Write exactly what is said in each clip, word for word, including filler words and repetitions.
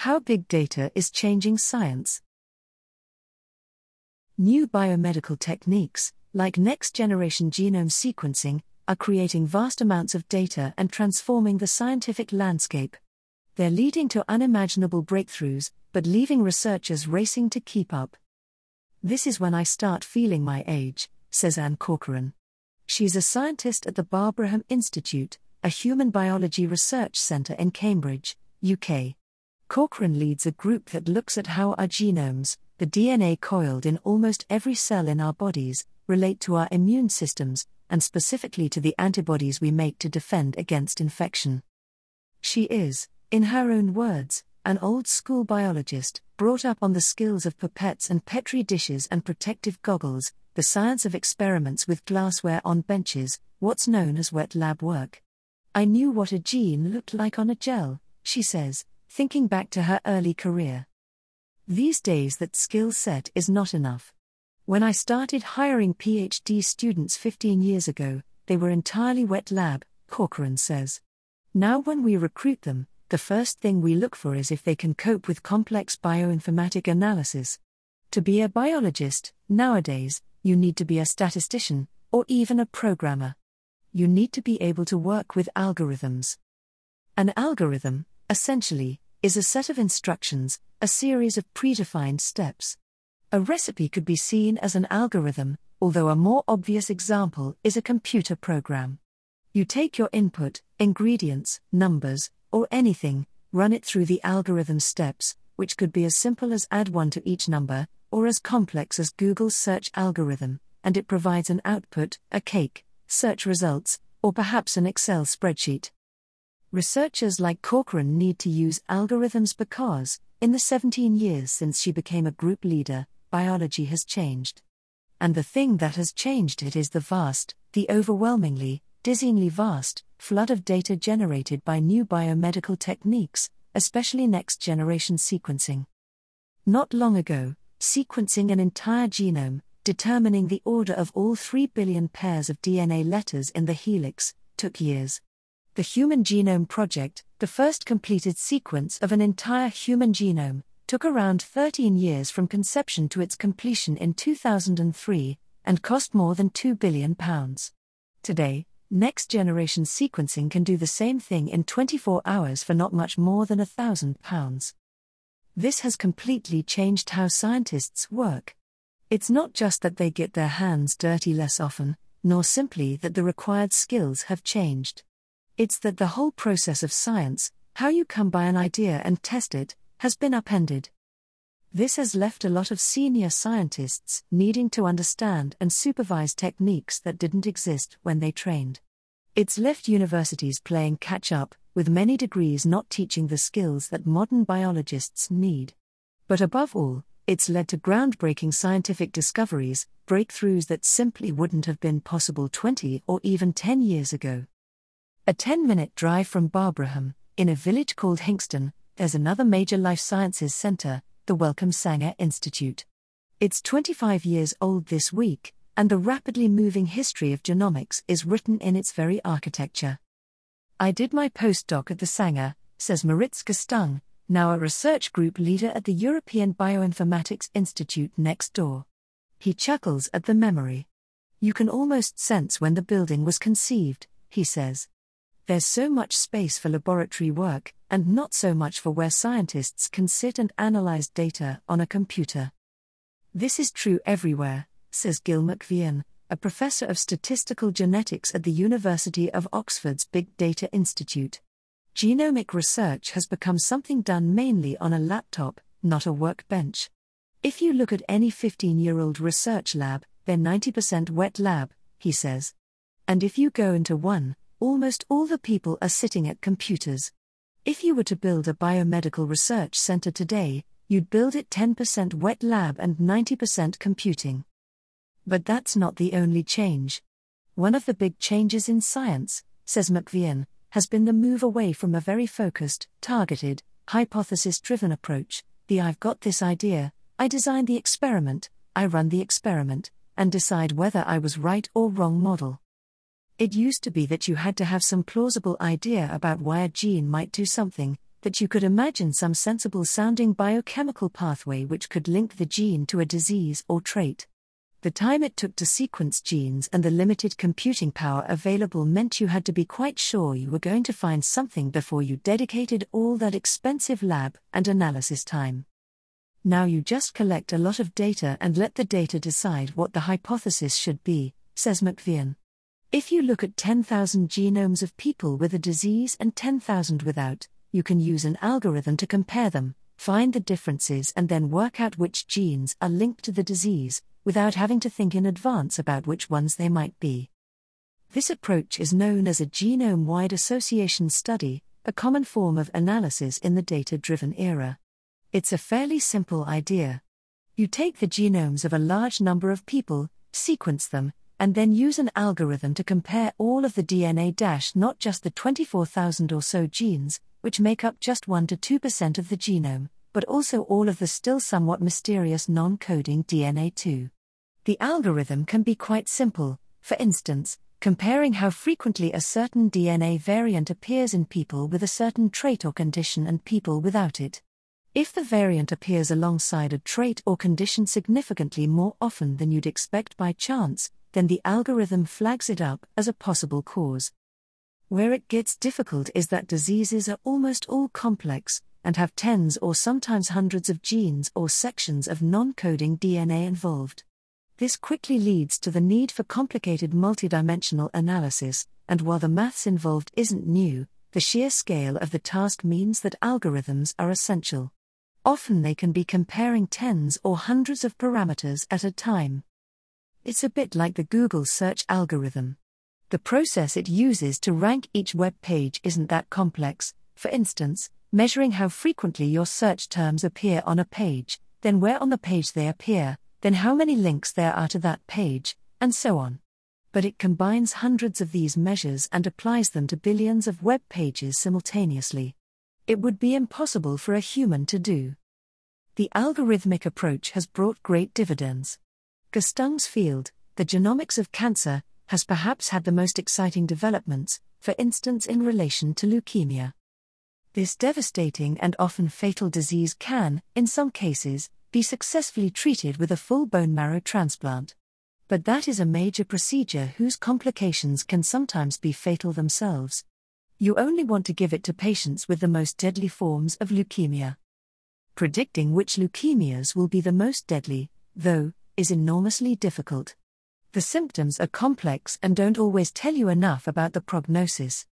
How big data is changing science. New biomedical techniques, like next-generation genome sequencing, are creating vast amounts of data and transforming the scientific landscape. They're leading to unimaginable breakthroughs, but leaving researchers racing to keep up. This is when I start feeling my age, says Anne Corcoran. She's a scientist at the Barbraham Institute, a human biology research centre in Cambridge, U K. Corcoran leads a group that looks at how our genomes, the D N A coiled in almost every cell in our bodies, relate to our immune systems, and specifically to the antibodies we make to defend against infection. She is, in her own words, an old-school biologist, brought up on the skills of pipettes and Petri dishes and protective goggles, the science of experiments with glassware on benches, what's known as wet lab work. I knew what a gene looked like on a gel, she says, thinking back to her early career. These days that skill set is not enough. When I started hiring PhD students fifteen years ago, they were entirely wet lab, Corcoran says. Now when we recruit them, the first thing we look for is if they can cope with complex bioinformatic analysis. To be a biologist, nowadays, you need to be a statistician, or even a programmer. You need to be able to work with algorithms. An algorithm, essentially, is a set of instructions, a series of predefined steps. A recipe could be seen as an algorithm, although a more obvious example is a computer program. You take your input, ingredients, numbers, or anything, run it through the algorithm steps, which could be as simple as add one to each number, or as complex as Google's search algorithm, and it provides an output, a cake, search results, or perhaps an Excel spreadsheet. Researchers like Corcoran need to use algorithms because, in the seventeen years since she became a group leader, biology has changed. And the thing that has changed it is the vast, the overwhelmingly, dizzyingly vast, flood of data generated by new biomedical techniques, especially next-generation sequencing. Not long ago, sequencing an entire genome, determining the order of all three billion pairs of D N A letters in the helix, took years. The Human Genome Project, the first completed sequence of an entire human genome, took around thirteen years from conception to its completion in two thousand three, and cost more than two billion pounds. Today, next-generation sequencing can do the same thing in twenty-four hours for not much more than one thousand pounds. This has completely changed how scientists work. It's not just that they get their hands dirty less often, nor simply that the required skills have changed. It's that the whole process of science, how you come by an idea and test it, has been upended. This has left a lot of senior scientists needing to understand and supervise techniques that didn't exist when they trained. It's left universities playing catch-up, with many degrees not teaching the skills that modern biologists need. But above all, it's led to groundbreaking scientific discoveries, breakthroughs that simply wouldn't have been possible twenty or even ten years ago. A ten-minute drive from Barbraham, in a village called Hinxton, there's another major life sciences centre, the Wellcome Sanger Institute. It's twenty-five years old this week, and the rapidly moving history of genomics is written in its very architecture. I did my postdoc at the Sanger, says Moritz Gestung, now a research group leader at the European Bioinformatics Institute next door. He chuckles at the memory. You can almost sense when the building was conceived, he says. There's so much space for laboratory work, and not so much for where scientists can sit and analyze data on a computer. This is true everywhere, says Gil McVean, a professor of statistical genetics at the University of Oxford's Big Data Institute. Genomic research has become something done mainly on a laptop, not a workbench. If you look at any fifteen-year-old research lab, they're ninety percent wet lab, he says. And if you go into one, almost all the people are sitting at computers. If you were to build a biomedical research center today, you'd build it ten percent wet lab and ninety percent computing. But that's not the only change. One of the big changes in science, says McVean, has been the move away from a very focused, targeted, hypothesis-driven approach, the I've got this idea, I design the experiment, I run the experiment, and decide whether I was right or wrong model. It used to be that you had to have some plausible idea about why a gene might do something, that you could imagine some sensible-sounding biochemical pathway which could link the gene to a disease or trait. The time it took to sequence genes and the limited computing power available meant you had to be quite sure you were going to find something before you dedicated all that expensive lab and analysis time. Now you just collect a lot of data and let the data decide what the hypothesis should be, says McVean. If you look at ten thousand genomes of people with a disease and ten thousand without, you can use an algorithm to compare them, find the differences and then work out which genes are linked to the disease, without having to think in advance about which ones they might be. This approach is known as a genome-wide association study, a common form of analysis in the data-driven era. It's a fairly simple idea. You take the genomes of a large number of people, sequence them, and then use an algorithm to compare all of the D N A, not just the twenty-four thousand or so genes, which make up just one to two percent of the genome, but also all of the still somewhat mysterious non-coding D N A too. The algorithm can be quite simple, for instance, comparing how frequently a certain D N A variant appears in people with a certain trait or condition and people without it. If the variant appears alongside a trait or condition significantly more often than you'd expect by chance, then the algorithm flags it up as a possible cause. Where it gets difficult is that diseases are almost all complex, and have tens or sometimes hundreds of genes or sections of non-coding D N A involved. This quickly leads to the need for complicated multidimensional analysis, and while the maths involved isn't new, the sheer scale of the task means that algorithms are essential. Often they can be comparing tens or hundreds of parameters at a time. It's a bit like the Google search algorithm. The process it uses to rank each web page isn't that complex, for instance, measuring how frequently your search terms appear on a page, then where on the page they appear, then how many links there are to that page, and so on. But it combines hundreds of these measures and applies them to billions of web pages simultaneously. It would be impossible for a human to do. The algorithmic approach has brought great dividends. Gustung's field, the genomics of cancer, has perhaps had the most exciting developments, for instance in relation to leukemia. This devastating and often fatal disease can, in some cases, be successfully treated with a full bone marrow transplant. But that is a major procedure whose complications can sometimes be fatal themselves. You only want to give it to patients with the most deadly forms of leukemia. Predicting which leukemias will be the most deadly, though, is enormously difficult. The symptoms are complex and don't always tell you enough about the prognosis.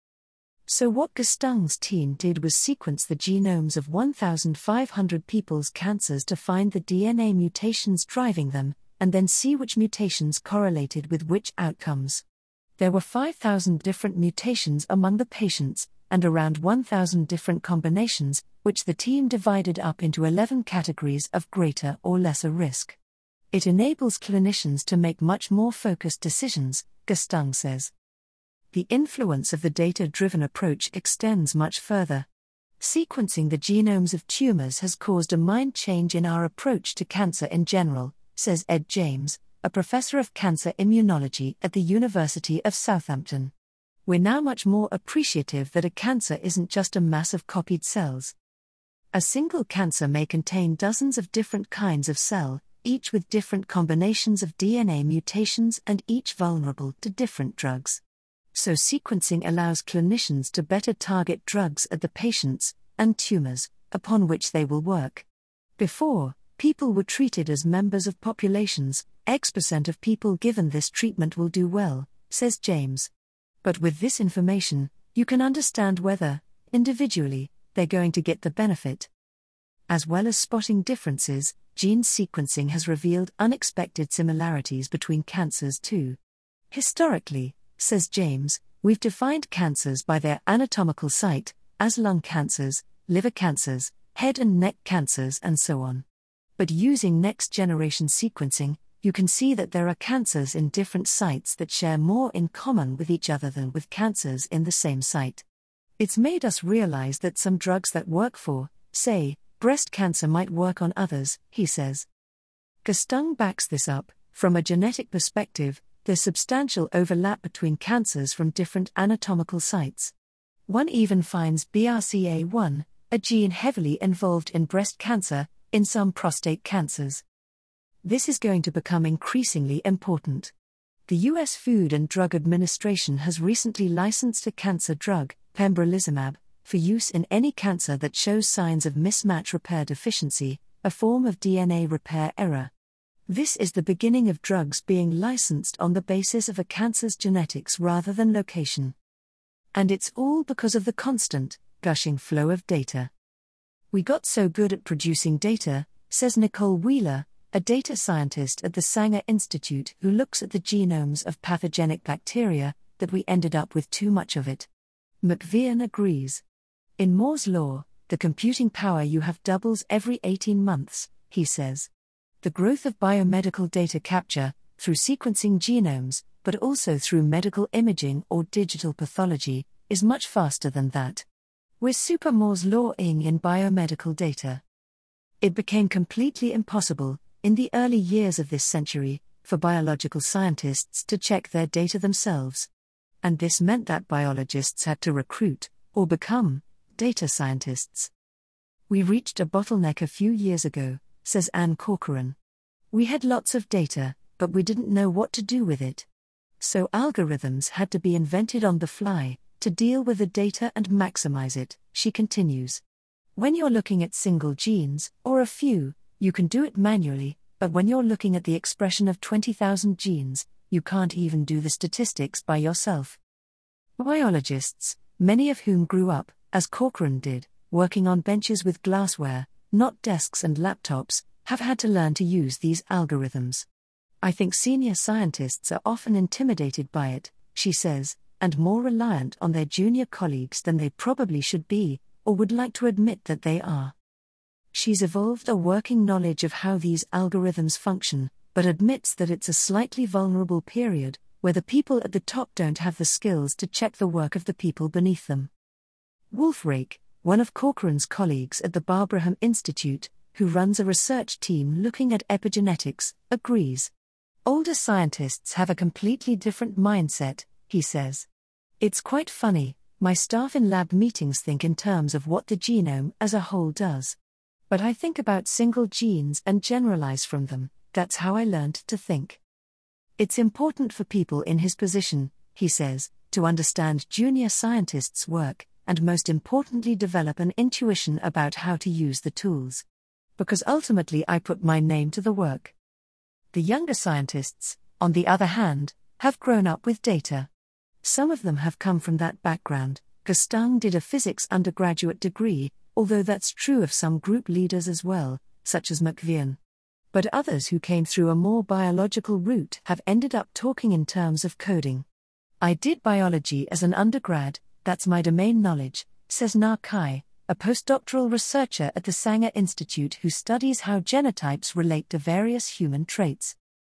So what Gustung's team did was sequence the genomes of one thousand five hundred people's cancers to find the D N A mutations driving them, and then see which mutations correlated with which outcomes. There were five thousand different mutations among the patients, and around one thousand different combinations, which the team divided up into eleven categories of greater or lesser risk. It enables clinicians to make much more focused decisions, Gustung says. The influence of the data-driven approach extends much further. Sequencing the genomes of tumors has caused a mind change in our approach to cancer in general, says Ed James, a professor of cancer immunology at the University of Southampton. We're now much more appreciative that a cancer isn't just a mass of copied cells. A single cancer may contain dozens of different kinds of cell, each with different combinations of D N A mutations and each vulnerable to different drugs. So sequencing allows clinicians to better target drugs at the patients and tumors upon which they will work. Before, people were treated as members of populations. X percent of people given this treatment will do well, says James. But with this information, you can understand whether, individually, they're going to get the benefit. As well as spotting differences, gene sequencing has revealed unexpected similarities between cancers too. Historically, says James, we've defined cancers by their anatomical site, as lung cancers, liver cancers, head and neck cancers and so on. But using next-generation sequencing, you can see that there are cancers in different sites that share more in common with each other than with cancers in the same site. It's made us realize that some drugs that work for, say, breast cancer might work on others, he says. Gustung backs this up. From a genetic perspective, there's substantial overlap between cancers from different anatomical sites. One even finds B R C A one, a gene heavily involved in breast cancer, in some prostate cancers. This is going to become increasingly important. The U S Food and Drug Administration has recently licensed a cancer drug, pembrolizumab, for use in any cancer that shows signs of mismatch repair deficiency, a form of D N A repair error. This is the beginning of drugs being licensed on the basis of a cancer's genetics rather than location. And it's all because of the constant, gushing flow of data. We got so good at producing data, says Nicole Wheeler, a data scientist at the Sanger Institute who looks at the genomes of pathogenic bacteria, that we ended up with too much of it. McVean agrees. In Moore's law, the computing power you have doubles every eighteen months, he says. The growth of biomedical data capture, through sequencing genomes, but also through medical imaging or digital pathology, is much faster than that. We're super Moore's law-ing in biomedical data. It became completely impossible, in the early years of this century, for biological scientists to check their data themselves. And this meant that biologists had to recruit, or become, data scientists. We reached a bottleneck a few years ago, says Anne Corcoran. We had lots of data, but we didn't know what to do with it. So algorithms had to be invented on the fly, to deal with the data and maximize it, she continues. When you're looking at single genes, or a few, you can do it manually, but when you're looking at the expression of twenty thousand genes, you can't even do the statistics by yourself. Biologists, many of whom grew up, as Corcoran did, working on benches with glassware, not desks and laptops, have had to learn to use these algorithms. I think senior scientists are often intimidated by it, she says, and more reliant on their junior colleagues than they probably should be, or would like to admit that they are. She's evolved a working knowledge of how these algorithms function, but admits that it's a slightly vulnerable period, where the people at the top don't have the skills to check the work of the people beneath them. Wolf Rake, one of Corcoran's colleagues at the Barbraham Institute, who runs a research team looking at epigenetics, agrees. Older scientists have a completely different mindset, he says. It's quite funny, my staff in lab meetings think in terms of what the genome as a whole does. But I think about single genes and generalize from them, that's how I learned to think. It's important for people in his position, he says, to understand junior scientists' work, and most importantly develop an intuition about how to use the tools. Because ultimately I put my name to the work. The younger scientists, on the other hand, have grown up with data. Some of them have come from that background. Gustung did a physics undergraduate degree, although that's true of some group leaders as well, such as McVean. But others who came through a more biological route have ended up talking in terms of coding. I did biology as an undergrad, that's my domain knowledge, says Na Kai, a postdoctoral researcher at the Sanger Institute who studies how genotypes relate to various human traits.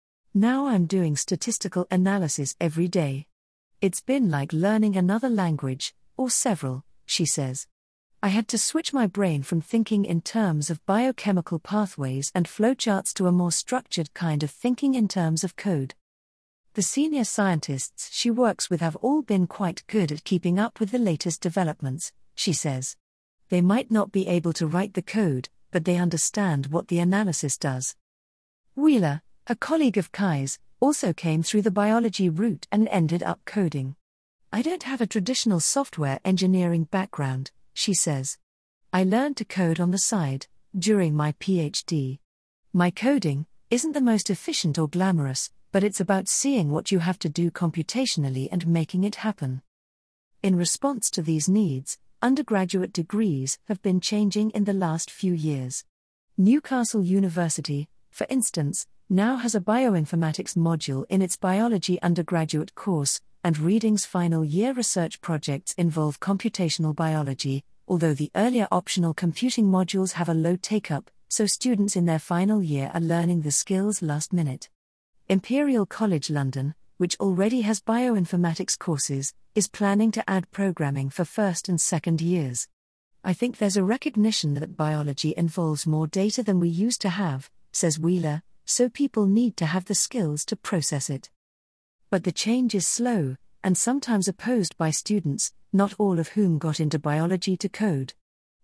Now I'm doing statistical analysis every day. It's been like learning another language, or several, she says. I had to switch my brain from thinking in terms of biochemical pathways and flowcharts to a more structured kind of thinking in terms of code. The senior scientists she works with have all been quite good at keeping up with the latest developments, she says. They might not be able to write the code, but they understand what the analysis does. Wheeler, a colleague of Kai's, also came through the biology route and ended up coding. I don't have a traditional software engineering background, she says. I learned to code on the side, during my PhD. My coding isn't the most efficient or glamorous, but it's about seeing what you have to do computationally and making it happen. In response to these needs, undergraduate degrees have been changing in the last few years. Newcastle University, for instance, now has a bioinformatics module in its biology undergraduate course, and Reading's final year research projects involve computational biology, although the earlier optional computing modules have a low take-up, so students in their final year are learning the skills last minute. Imperial College London, which already has bioinformatics courses, is planning to add programming for first and second years. I think there's a recognition that biology involves more data than we used to have, says Wheeler, so people need to have the skills to process it. But the change is slow, and sometimes opposed by students, not all of whom got into biology to code.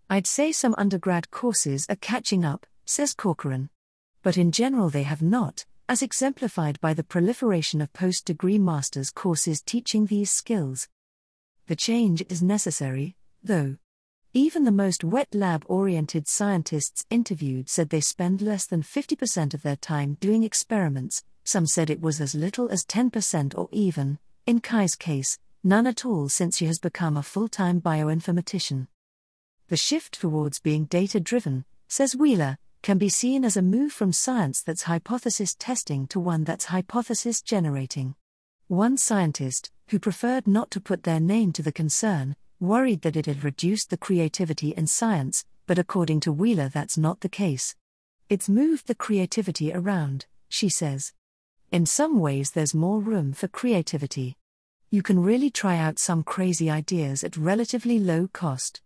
I'd say some undergrad courses are catching up, says Corcoran. But in general they have not, as exemplified by the proliferation of post-degree master's courses teaching these skills. The change is necessary, though. Even the most wet lab-oriented scientists interviewed said they spend less than fifty percent of their time doing experiments. Some said it was as little as ten percent or even, in Kai's case, none at all since she has become a full-time bioinformatician. The shift towards being data-driven, says Wheeler, can be seen as a move from science that's hypothesis testing to one that's hypothesis generating. One scientist, who preferred not to put their name to the concern, worried that it had reduced the creativity in science, but according to Wheeler that's not the case. It's moved the creativity around, she says. In some ways there's more room for creativity. You can really try out some crazy ideas at relatively low cost.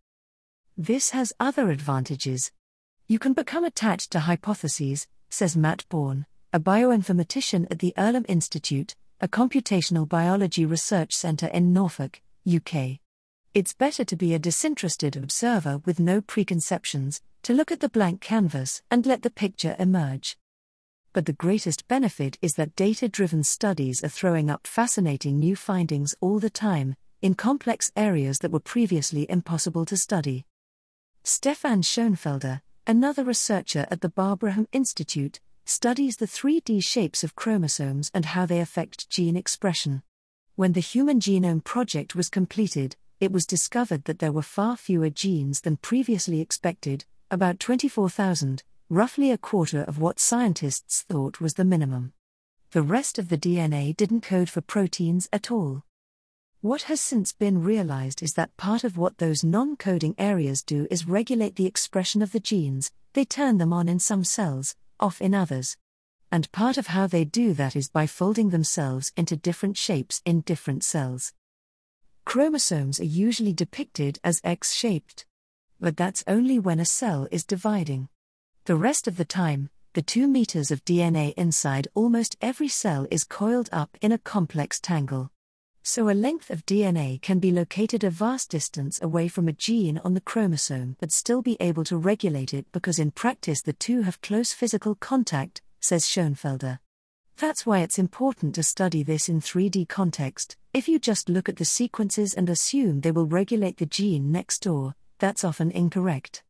This has other advantages. You can become attached to hypotheses, says Matt Bourne, a bioinformatician at the Earlham Institute, a computational biology research centre in Norfolk, U K. It's better to be a disinterested observer with no preconceptions, to look at the blank canvas and let the picture emerge. But the greatest benefit is that data-driven studies are throwing up fascinating new findings all the time, in complex areas that were previously impossible to study. Stefan Schoenfelder, another researcher at the Barbraham Institute, studies the three D shapes of chromosomes and how they affect gene expression. When the Human Genome Project was completed, it was discovered that there were far fewer genes than previously expected, about twenty-four thousand, roughly a quarter of what scientists thought was the minimum. The rest of the D N A didn't code for proteins at all. What has since been realized is that part of what those non-coding areas do is regulate the expression of the genes. They turn them on in some cells, off in others. And part of how they do that is by folding themselves into different shapes in different cells. Chromosomes are usually depicted as X-shaped. But that's only when a cell is dividing. The rest of the time, the two meters of D N A inside almost every cell is coiled up in a complex tangle. So a length of D N A can be located a vast distance away from a gene on the chromosome but still be able to regulate it because in practice the two have close physical contact, says Schoenfelder. That's why it's important to study this in three D context. If you just look at the sequences and assume they will regulate the gene next door, that's often incorrect.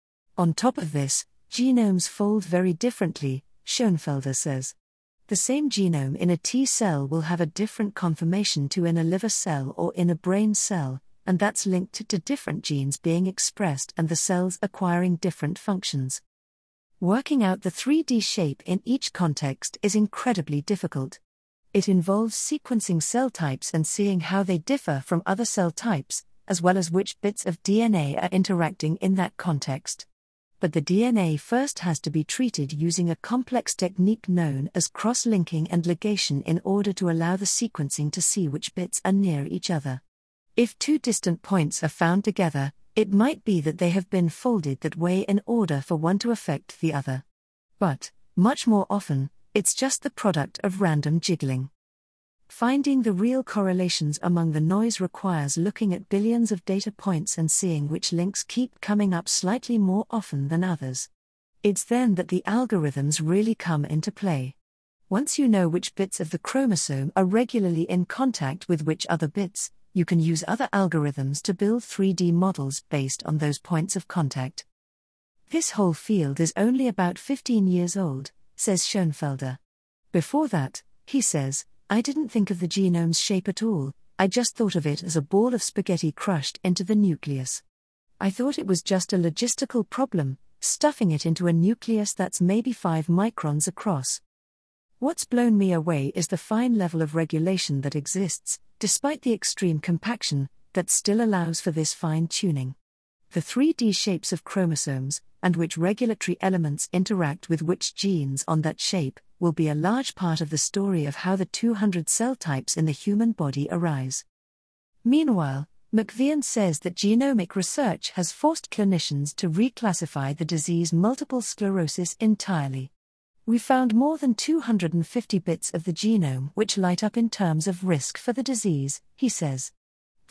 On top of this, genomes fold very differently, Schoenfelder says. The same genome in a T cell will have a different conformation to in a liver cell or in a brain cell, and that's linked to different genes being expressed and the cells acquiring different functions. Working out the three D shape in each context is incredibly difficult. It involves sequencing cell types and seeing how they differ from other cell types, as well as which bits of D N A are interacting in that context. But the D N A first has to be treated using a complex technique known as cross-linking and ligation in order to allow the sequencing to see which bits are near each other. If two distant points are found together, it might be that they have been folded that way in order for one to affect the other. But, much more often, it's just the product of random jiggling. Finding the real correlations among the noise requires looking at billions of data points and seeing which links keep coming up slightly more often than others. It's then that the algorithms really come into play. Once you know which bits of the chromosome are regularly in contact with which other bits, you can use other algorithms to build three D models based on those points of contact. This whole field is only about fifteen years old, says Schoenfelder. Before that, he says, I didn't think of the genome's shape at all, I just thought of it as a ball of spaghetti crushed into the nucleus. I thought it was just a logistical problem, stuffing it into a nucleus that's maybe five microns across. What's blown me away is the fine level of regulation that exists, despite the extreme compaction, that still allows for this fine-tuning. The three D shapes of chromosomes, and which regulatory elements interact with which genes on that shape, will be a large part of the story of how the two hundred cell types in the human body arise. Meanwhile, McVean says that genomic research has forced clinicians to reclassify the disease multiple sclerosis entirely. We found more than two hundred fifty bits of the genome which light up in terms of risk for the disease, he says.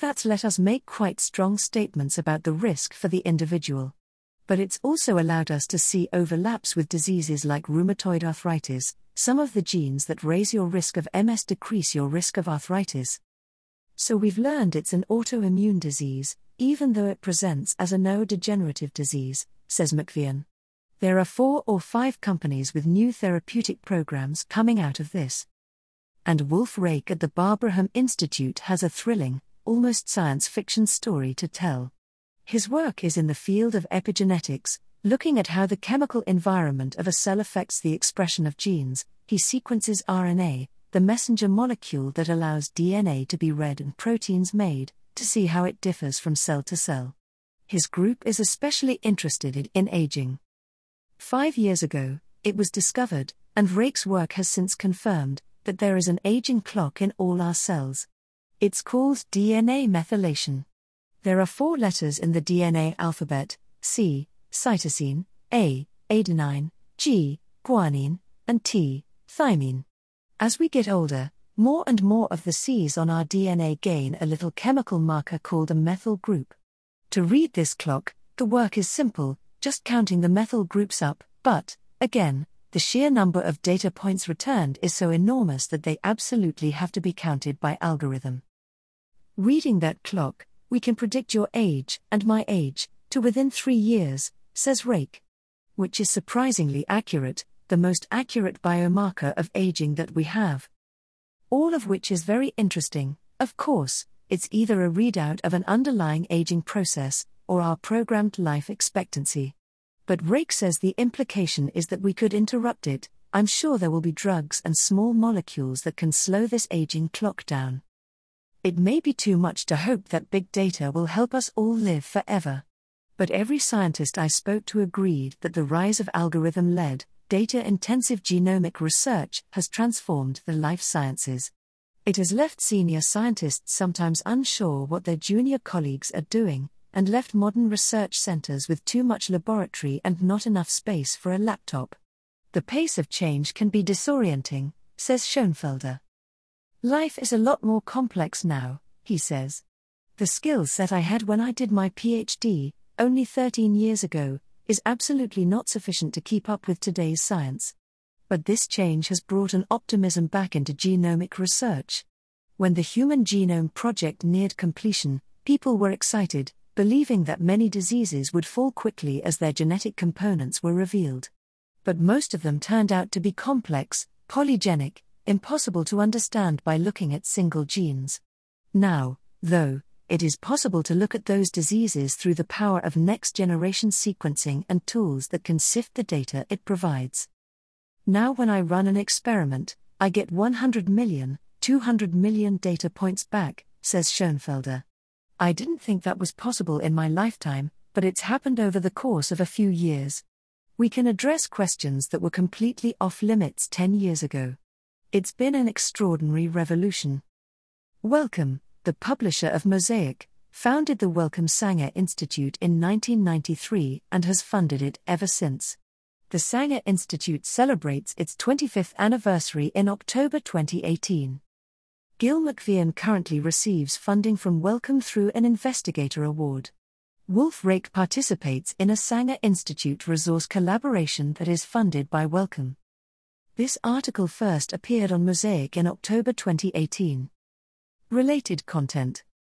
That's let us make quite strong statements about the risk for the individual. But it's also allowed us to see overlaps with diseases like rheumatoid arthritis. Some of the genes that raise your risk of M S decrease your risk of arthritis. So we've learned it's an autoimmune disease, even though it presents as a neurodegenerative disease, says McVean. There are four or five companies with new therapeutic programs coming out of this. And Wolf Rake at the Barbraham Institute has a thrilling, almost science fiction story to tell. His work is in the field of epigenetics, looking at how the chemical environment of a cell affects the expression of genes. He sequences R N A, the messenger molecule that allows D N A to be read and proteins made, to see how it differs from cell to cell. His group is especially interested in, in aging. Five years ago, it was discovered, and Rake's work has since confirmed, that there is an aging clock in all our cells. It's called D N A methylation. There are four letters in the D N A alphabet: C, cytosine; A, adenine; G, guanine; and T, thymine. As we get older, more and more of the C's on our D N A gain a little chemical marker called a methyl group. To read this clock, the work is simple, just counting the methyl groups up, but, again, the sheer number of data points returned is so enormous that they absolutely have to be counted by algorithm. Reading that clock, we can predict your age, and my age, to within three years, says Rake. Which is surprisingly accurate, the most accurate biomarker of aging that we have. All of which is very interesting. Of course, it's either a readout of an underlying aging process, or our programmed life expectancy. But Rake says the implication is that we could interrupt it. I'm sure there will be drugs and small molecules that can slow this aging clock down. It may be too much to hope that big data will help us all live forever. But every scientist I spoke to agreed that the rise of algorithm-led, data-intensive genomic research has transformed the life sciences. It has left senior scientists sometimes unsure what their junior colleagues are doing, and left modern research centers with too much laboratory and not enough space for a laptop. The pace of change can be disorienting, says Schoenfelder. Life is a lot more complex now, he says. The skill set I had when I did my PhD, only thirteen years ago, is absolutely not sufficient to keep up with today's science. But this change has brought an optimism back into genomic research. When the Human Genome Project neared completion, people were excited, believing that many diseases would fall quickly as their genetic components were revealed. But most of them turned out to be complex, polygenic, impossible to understand by looking at single genes. Now, though, it is possible to look at those diseases through the power of next-generation sequencing and tools that can sift the data it provides. Now when I run an experiment, I get one hundred million, two hundred million data points back, says Schoenfelder. I didn't think that was possible in my lifetime, but it's happened over the course of a few years. We can address questions that were completely off-limits ten years ago. It's been an extraordinary revolution. Wellcome, the publisher of Mosaic, founded the Wellcome Sanger Institute in nineteen ninety-three and has funded it ever since. The Sanger Institute celebrates its twenty-fifth anniversary in October twenty eighteen. Gil McVean currently receives funding from Wellcome through an Investigator Award. Wolf Rake participates in a Sanger Institute resource collaboration that is funded by Wellcome. This article first appeared on Mosaic in October twenty eighteen. Related content.